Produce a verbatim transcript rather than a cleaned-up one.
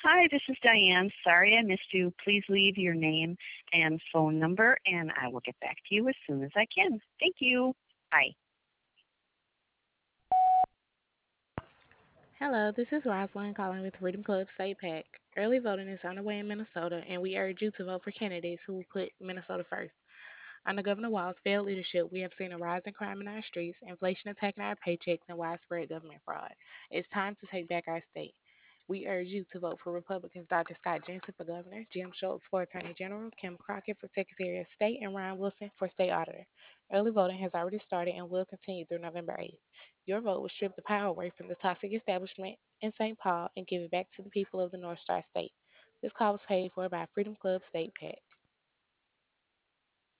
Hi, this is Diane. Sorry I missed you. Please leave your name and phone number, and I will get back to you as soon as I can. Thank you. Bye. Hello, this is Rosalind calling with Freedom Club State PAC. Early voting is underway in Minnesota, and we urge you to vote for candidates who will put Minnesota first. Under Governor Walz's failed leadership, we have seen a rise in crime in our streets, inflation attacking our paychecks, and widespread government fraud. It's time to take back our state. We urge you to vote for Republicans Doctor Scott Jensen for governor, Jim Schultz for attorney general, Kim Crockett for secretary of state, and Ryan Wilson for state auditor. Early voting has already started and will continue through November eighth. Your vote will strip the power away from the toxic establishment in Saint Paul and give it back to the people of the North Star State. This call was paid for by Freedom Club State PAC.